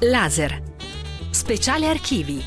Laser. Speciale archivi.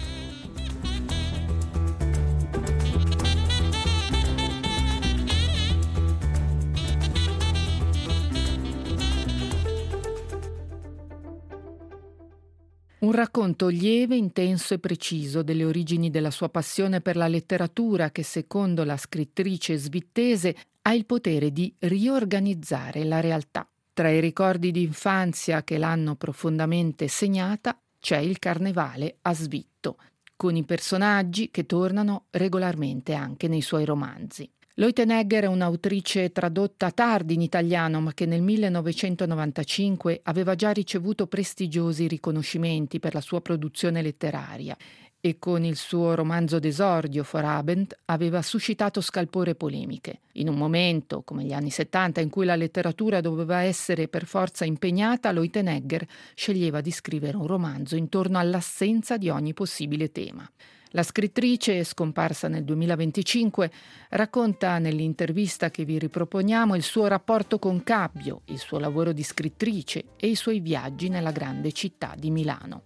Un racconto lieve, intenso e preciso delle origini della sua passione per la letteratura che, secondo la scrittrice svizzese, ha il potere di riorganizzare la realtà. Tra i ricordi di infanzia che l'hanno profondamente segnata c'è il carnevale a Svitto, con i personaggi che tornano regolarmente anche nei suoi romanzi. Leutenegger è un'autrice tradotta tardi in italiano, ma che nel 1995 aveva già ricevuto prestigiosi riconoscimenti per la sua produzione letteraria e con il suo romanzo d'esordio Vorabend aveva suscitato scalpore e polemiche. In un momento, come gli anni 70, in cui la letteratura doveva essere per forza impegnata, Leutenegger sceglieva di scrivere un romanzo intorno all'assenza di ogni possibile tema. La scrittrice, scomparsa nel 2025, racconta nell'intervista che vi riproponiamo il suo rapporto con Cabbio, il suo lavoro di scrittrice e i suoi viaggi nella grande città di Milano.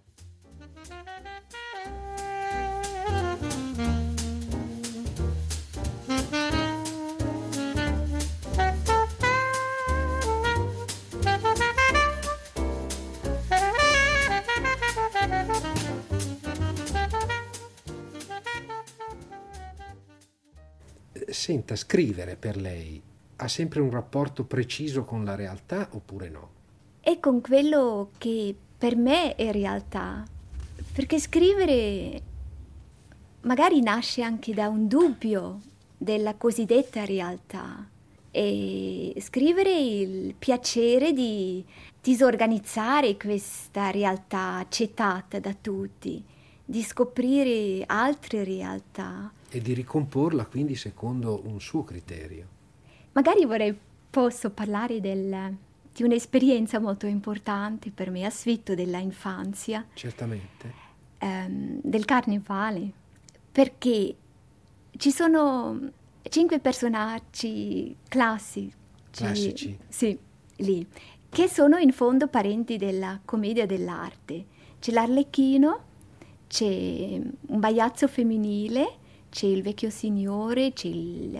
Senta, scrivere per lei ha sempre un rapporto preciso con la realtà oppure no? È con quello che per me è realtà, perché scrivere magari nasce anche da un dubbio della cosiddetta realtà e scrivere il piacere di disorganizzare questa realtà accettata da tutti, di scoprire altre realtà. E di ricomporla quindi secondo un suo criterio. Magari posso parlare di un'esperienza molto importante per me a Svitto della infanzia. Certamente. Del carnevale, perché ci sono 5 personaggi classici, sì, lì, che sono in fondo parenti della commedia dell'arte. C'è l'Arlecchino, c'è un pagliaccio femminile, c'è il vecchio signore, c'è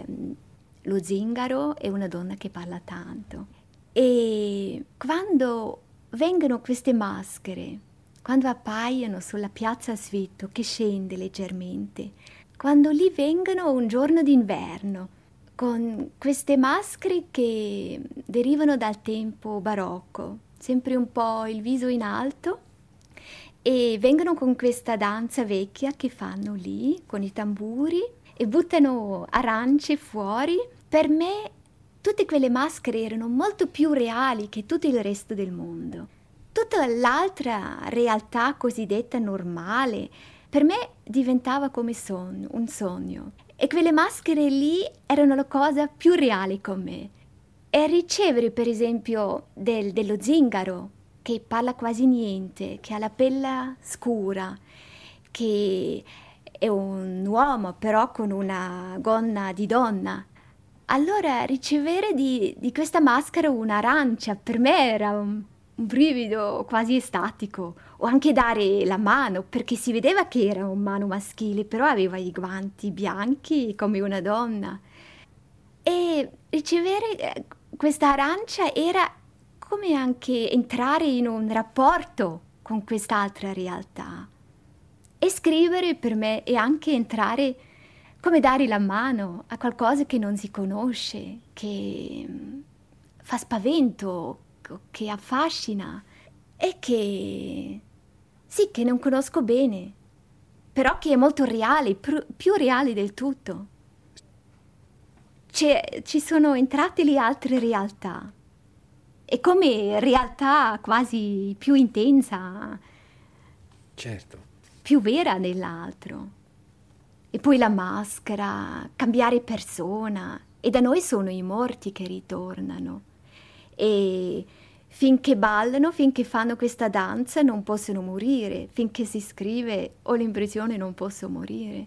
lo zingaro e una donna che parla tanto. E quando vengono queste maschere, quando appaiono sulla piazza Svitto, che scende leggermente, quando lì vengono un giorno d'inverno, con queste maschere che derivano dal tempo barocco, sempre un po' il viso in alto, e vengono con questa danza vecchia che fanno lì con i tamburi e buttano arance fuori. Per me tutte quelle maschere erano molto più reali che tutto il resto del mondo. Tutta l'altra realtà cosiddetta normale per me diventava come un sogno, e quelle maschere lì erano la cosa più reale con me. E ricevere per esempio dello zingaro che parla quasi niente, che ha la pelle scura, che è un uomo però con una gonna di donna. Allora ricevere di questa maschera un'arancia per me era un brivido quasi estatico, o anche dare la mano, perché si vedeva che era un mano maschile, però aveva i guanti bianchi come una donna. E ricevere questa arancia era come anche entrare in un rapporto con quest'altra realtà. E scrivere per me è anche entrare, come dare la mano a qualcosa che non si conosce, che fa spavento, che affascina e che sì, che non conosco bene, però che è molto reale, più reale del tutto. Ci sono entrate le altre realtà. È come realtà quasi più intensa, Certo, più vera dell'altro. E poi la maschera, cambiare persona, e da noi sono i morti che ritornano. E finché ballano, finché fanno questa danza non possono morire, finché si scrive ho l'impressione non posso morire.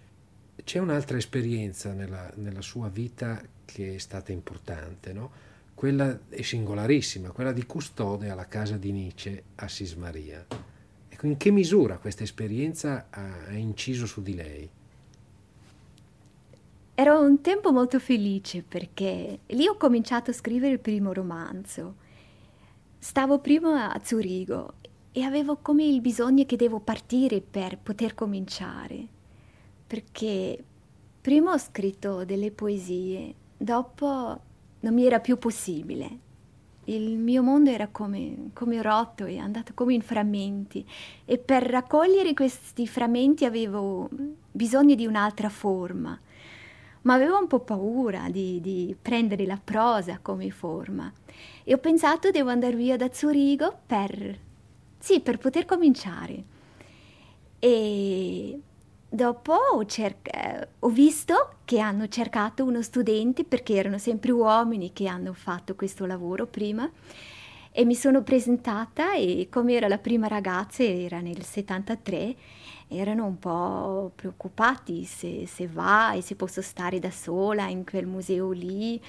c'è un'altra esperienza nella sua vita che è stata importante, no? quella è singolarissima, quella di custode alla casa di Nietzsche a Sismaria. Ecco, in che misura questa esperienza ha inciso su di lei? Era un tempo molto felice perché lì ho cominciato a scrivere il primo romanzo. Stavo prima a Zurigo e avevo come il bisogno che devo partire per poter cominciare, perché prima ho scritto delle poesie, dopo non mi era più possibile. Il mio mondo era come rotto e andato come in frammenti e per raccogliere questi frammenti avevo bisogno di un'altra forma. Ma avevo un po' paura di prendere la prosa come forma e ho pensato devo andare via da Zurigo per poter cominciare. E dopo ho visto che hanno cercato uno studente, perché erano sempre uomini che hanno fatto questo lavoro prima, e mi sono presentata e come era la prima ragazza, era nel 73, erano un po' preoccupati se va e se posso stare da sola in quel museo lì.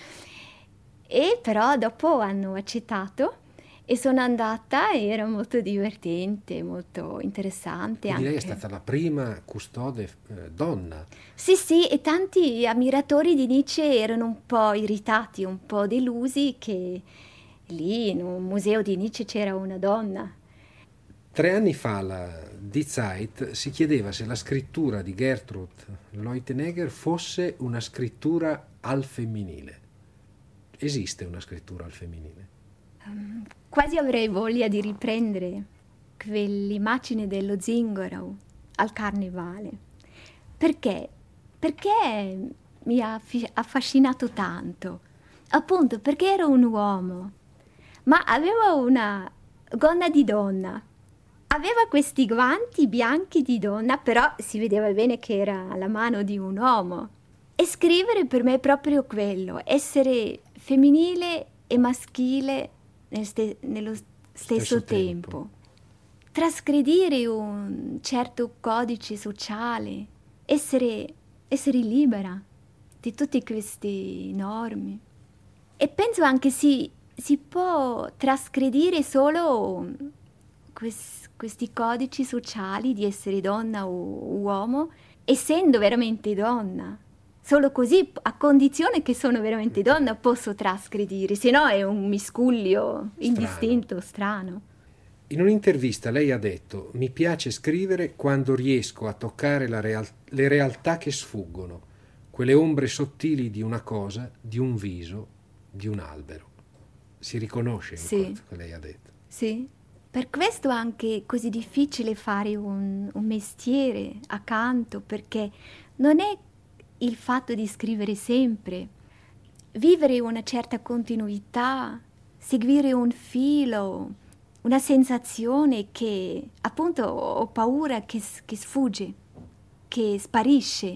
E però dopo hanno accettato e sono andata e era molto divertente, molto interessante. Quindi anche. Lei è stata la prima custode donna. Sì, e tanti ammiratori di Nietzsche erano un po' irritati, un po' delusi che lì in un museo di Nietzsche c'era una donna. 3 anni fa la Die Zeit si chiedeva se la scrittura di Gertrud Leutenegger fosse una scrittura al femminile. Esiste una scrittura al femminile? Quasi avrei voglia di riprendere quell'immagine dello zingaro al carnevale. Perché? Perché mi ha affascinato tanto. Appunto perché era un uomo, ma aveva una gonna di donna. Aveva questi guanti bianchi di donna, però si vedeva bene che era la mano di un uomo. E scrivere per me è proprio quello, essere femminile e maschile nello stesso tempo. Trasgredire un certo codice sociale, essere libera di tutte queste norme. E penso anche si può trasgredire solo questi codici sociali di essere donna o uomo, essendo veramente donna. Solo così, a condizione che sono veramente donna, posso trasgredire, se no è un miscuglio indistinto, strano. In un'intervista lei ha detto: mi piace scrivere quando riesco a toccare le realtà che sfuggono, quelle ombre sottili di una cosa, di un viso, di un albero. Si riconosce in quello che lei ha detto? Sì. Per questo è anche così difficile fare un mestiere accanto, perché non è il fatto di scrivere sempre, vivere una certa continuità, seguire un filo, una sensazione che appunto ho paura che sfugge, che sparisce,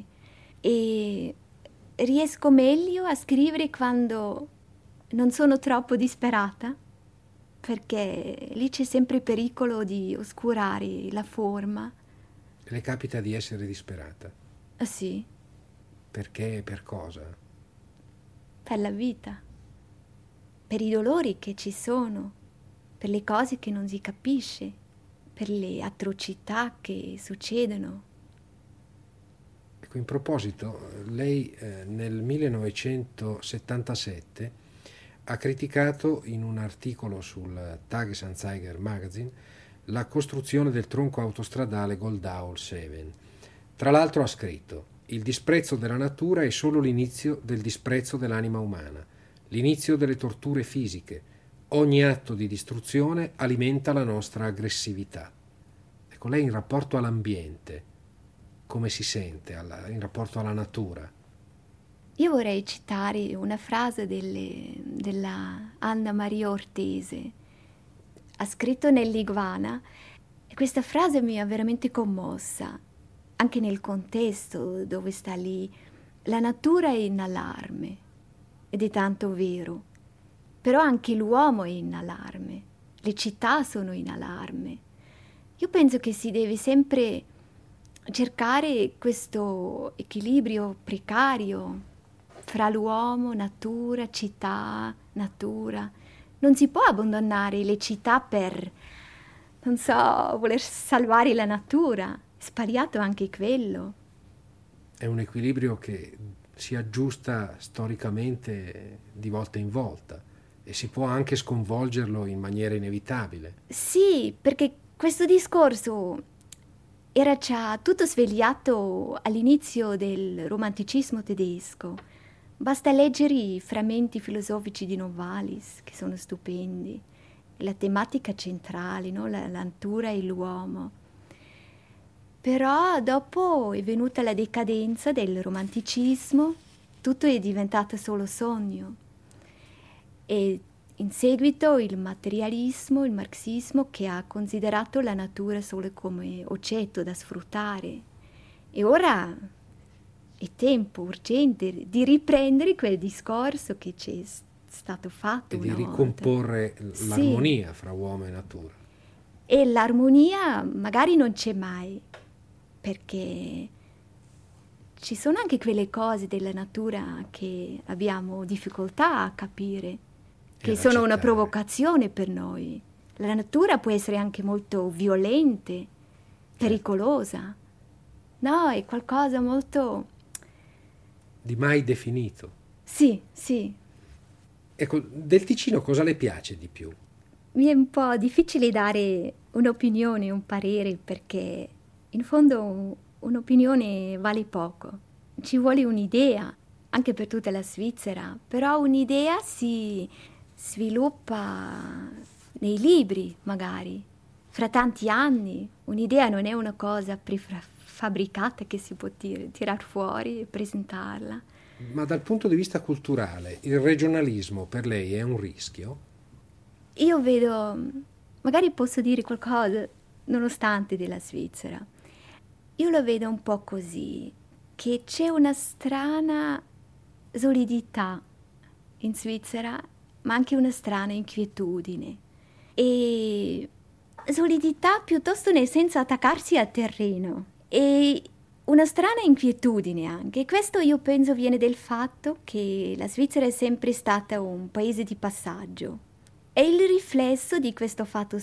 e riesco meglio a scrivere quando non sono troppo disperata, perché lì c'è sempre il pericolo di oscurare la forma. Le capita di essere disperata? Sì. Perché? Per cosa? Per la vita, per i dolori che ci sono, per le cose che non si capisce, per le atrocità che succedono. Ecco, in proposito, lei nel 1977 ha criticato in un articolo sul Tagesanzeiger Magazine la costruzione del tronco autostradale Goldau-Seven. Tra l'altro ha scritto: il disprezzo della natura è solo l'inizio del disprezzo dell'anima umana, l'inizio delle torture fisiche. Ogni atto di distruzione alimenta la nostra aggressività. Ecco, lei in rapporto all'ambiente, come si sente in rapporto alla natura? Io vorrei citare una frase della Anna Maria Ortese. Ha scritto nell'Iguana e questa frase mi ha veramente commossa, anche nel contesto dove sta lì. La natura è in allarme, ed è tanto vero, però anche l'uomo è in allarme, le città sono in allarme. Io penso che si deve sempre cercare questo equilibrio precario fra l'uomo, natura, città, natura. Non si può abbandonare le città per, non so, voler salvare la natura. È sbagliato anche quello. È un equilibrio che si aggiusta storicamente di volta in volta e si può anche sconvolgerlo in maniera inevitabile. Sì, perché questo discorso era già tutto svegliato all'inizio del romanticismo tedesco. Basta leggere i frammenti filosofici di Novalis, che sono stupendi. La tematica centrale, no? La natura e l'uomo. Però dopo è venuta la decadenza del romanticismo, tutto è diventato solo sogno. E in seguito il materialismo, il marxismo, che ha considerato la natura solo come oggetto da sfruttare. E ora è tempo urgente di riprendere quel discorso che c'è stato fatto e di una ricomporre volta. l'armonia fra uomo e natura. E l'armonia magari non c'è mai, perché ci sono anche quelle cose della natura che abbiamo difficoltà a capire, che sono una provocazione per noi. La natura può essere anche molto violenta, pericolosa. No, è qualcosa molto... di mai definito. Sì, sì. Ecco, del Ticino cosa le piace di più? Mi è un po' difficile dare un'opinione, un parere, perché in fondo un'opinione vale poco. Ci vuole un'idea, anche per tutta la Svizzera, però un'idea si sviluppa nei libri, magari. Fra tanti anni, un'idea non è una cosa prefabbricata che si può tirar fuori e presentarla. Ma dal punto di vista culturale, il regionalismo per lei è un rischio? Io vedo, magari posso dire qualcosa nonostante della Svizzera. Io lo vedo un po' così, che c'è una strana solidità in Svizzera, ma anche una strana inquietudine. E solidità piuttosto nel senso attaccarsi al terreno. E una strana inquietudine anche. Questo io penso viene del fatto che la Svizzera è sempre stata un paese di passaggio. E il riflesso di questo fatto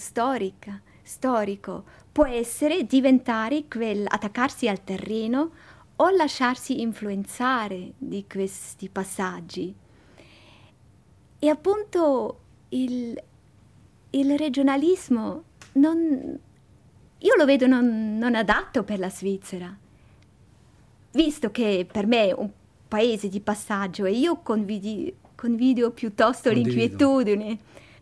storico può essere diventare attaccarsi al terreno o lasciarsi influenzare di questi passaggi. E appunto il regionalismo io lo vedo non adatto per la Svizzera, visto che per me è un paese di passaggio e io condivido piuttosto l'inquietudine.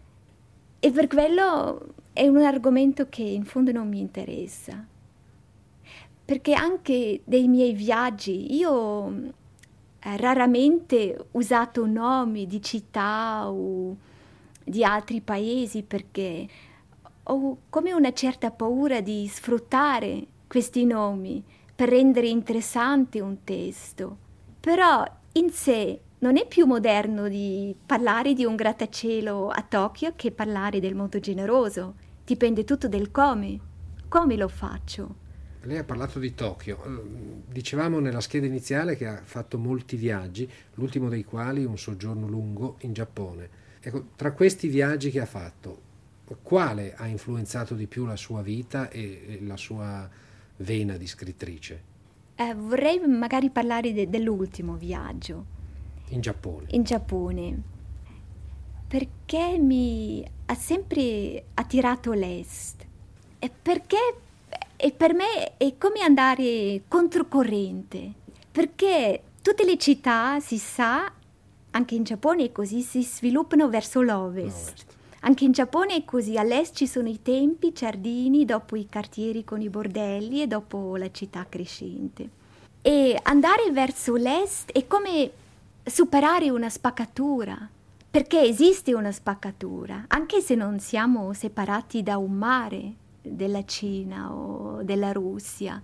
E per quello è un argomento che in fondo non mi interessa. Perché anche dei miei viaggi io raramente ho usato nomi di città o di altri paesi perché ho come una certa paura di sfruttare questi nomi per rendere interessante un testo. Però in sé non è più moderno di parlare di un grattacielo a Tokyo che parlare del Monte Generoso. Dipende tutto del come. Come lo faccio? Lei ha parlato di Tokyo. Dicevamo nella scheda iniziale che ha fatto molti viaggi, l'ultimo dei quali un soggiorno lungo in Giappone. Ecco, tra questi viaggi che ha fatto, quale ha influenzato di più la sua vita e la sua vena di scrittrice? Vorrei magari parlare dell'ultimo viaggio. In Giappone. In Giappone. Perché mi ha sempre attirato l'Est. E per me è come andare controcorrente. Perché tutte le città, si sa, anche in Giappone è così, si sviluppano verso l'ovest. Anche in Giappone è così, all'est ci sono i templi, i giardini, dopo i quartieri con i bordelli e dopo la città crescente. E andare verso l'est è come superare una spaccatura, perché esiste una spaccatura, anche se non siamo separati da un mare della Cina o della Russia.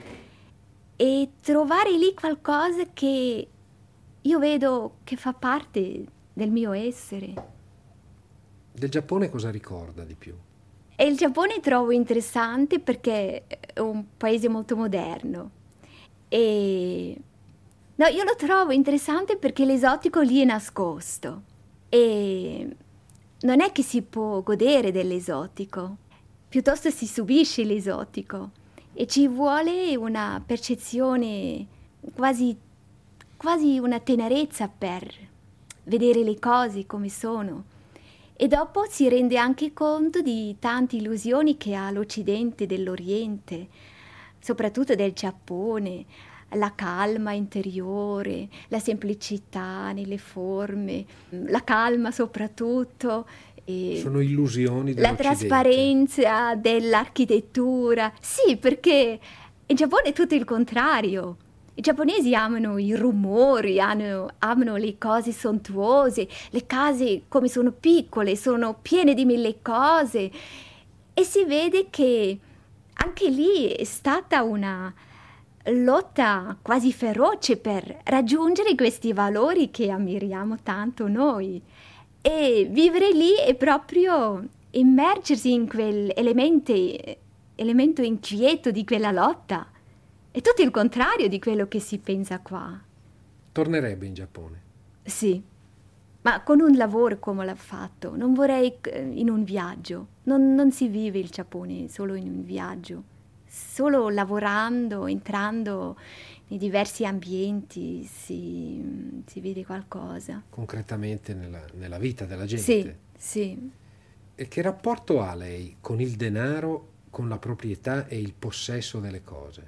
E trovare lì qualcosa che io vedo che fa parte del mio essere. Del Giappone cosa ricorda di più? E il Giappone trovo interessante perché è un paese molto moderno e No, io lo trovo interessante perché l'esotico lì è nascosto e non è che si può godere dell'esotico, piuttosto si subisce l'esotico e ci vuole una percezione, quasi una tenerezza per vedere le cose come sono. E dopo si rende anche conto di tante illusioni che ha l'Occidente dell'Oriente, soprattutto del Giappone, la calma interiore, la semplicità nelle forme, la calma soprattutto. E sono illusioni dell'Occidente. La trasparenza dell'architettura. Sì, perché in Giappone è tutto il contrario. I giapponesi amano i rumori, amano le cose sontuose, le case come sono piccole, sono piene di mille cose. E si vede che anche lì è stata una lotta quasi feroce per raggiungere questi valori che ammiriamo tanto noi. E vivere lì è proprio immergersi in quell'elemento inquieto di quella lotta. È tutto il contrario di quello che si pensa qua. Tornerebbe in Giappone? Sì, ma con un lavoro come l'ha fatto. Non vorrei in un viaggio. Non si vive il Giappone solo in un viaggio. Solo lavorando, entrando nei diversi ambienti si vede qualcosa. Concretamente nella vita della gente? Sì, sì. E che rapporto ha lei con il denaro, con la proprietà e il possesso delle cose?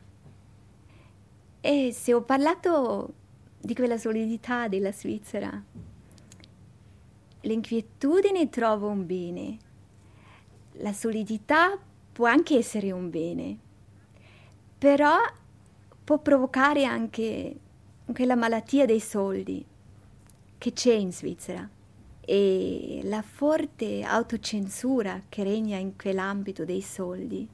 E se ho parlato di quella solidità della Svizzera, l'inquietudine trovo un bene, la solidità può anche essere un bene, però può provocare anche quella malattia dei soldi che c'è in Svizzera e la forte autocensura che regna in quell'ambito dei soldi.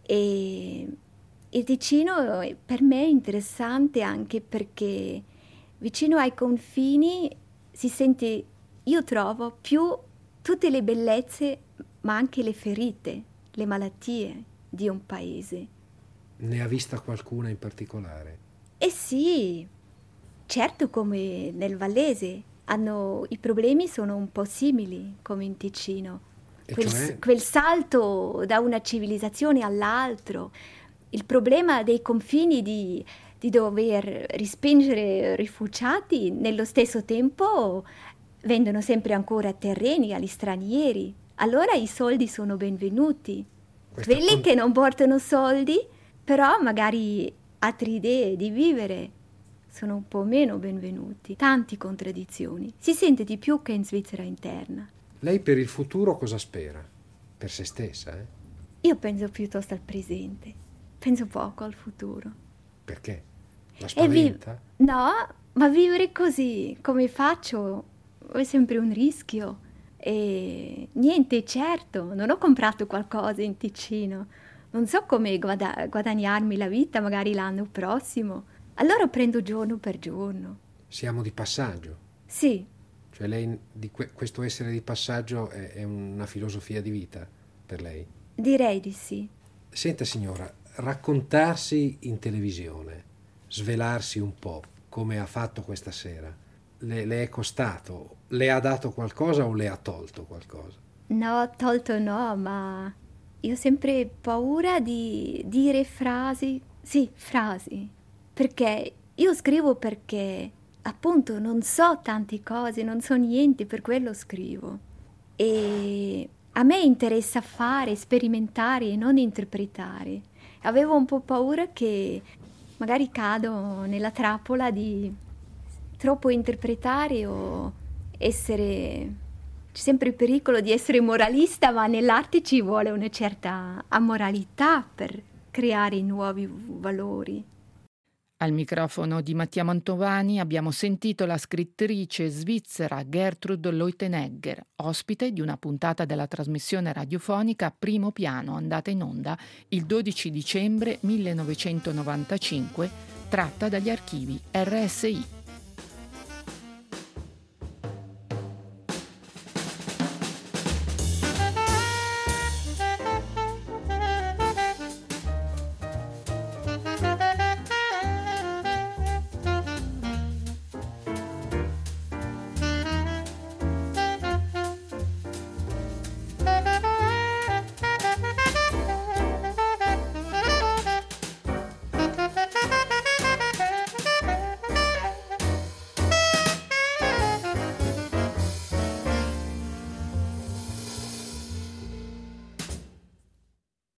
E il Ticino per me è interessante anche perché vicino ai confini si sente, io trovo, più tutte le bellezze ma anche le ferite, le malattie di un paese. Ne ha vista qualcuna in particolare? Eh sì, certo, come nel Vallese i problemi sono un po' simili come in Ticino. Quel salto da una civilizzazione all'altro, il problema dei confini di dover respingere rifugiati, nello stesso tempo vendono sempre ancora terreni agli stranieri. Allora i soldi sono benvenuti. Quelli che non portano soldi, però magari altre idee di vivere, sono un po' meno benvenuti. Tante contraddizioni. Si sente di più che in Svizzera interna. Lei per il futuro cosa spera? Per se stessa, Io penso piuttosto al presente. Penso poco al futuro. Perché? La spaventa? No, ma vivere così, come faccio, è sempre un rischio. E niente, certo, non ho comprato qualcosa in Ticino. Non so come guadagnarmi la vita, magari l'anno prossimo. Allora prendo giorno per giorno. Siamo di passaggio? Sì. Cioè lei, questo essere di passaggio è una filosofia di vita per lei? Direi di sì. Senta signora, raccontarsi in televisione, svelarsi un po', come ha fatto questa sera, le è costato? Le ha dato qualcosa o le ha tolto qualcosa? No, tolto no, ma io ho sempre paura di dire frasi. Sì, frasi. Perché io scrivo perché, appunto, non so tante cose, non so niente, per quello scrivo. E a me interessa fare, sperimentare e non interpretare. Avevo un po' paura che magari cado nella trappola di troppo interpretare o essere... C'è sempre il pericolo di essere moralista, ma nell'arte ci vuole una certa amoralità per creare nuovi valori. Al microfono di Mattia Mantovani abbiamo sentito la scrittrice svizzera Gertrud Leutenegger, ospite di una puntata della trasmissione radiofonica Primo Piano, andata in onda il 12 dicembre 1995, tratta dagli archivi RSI.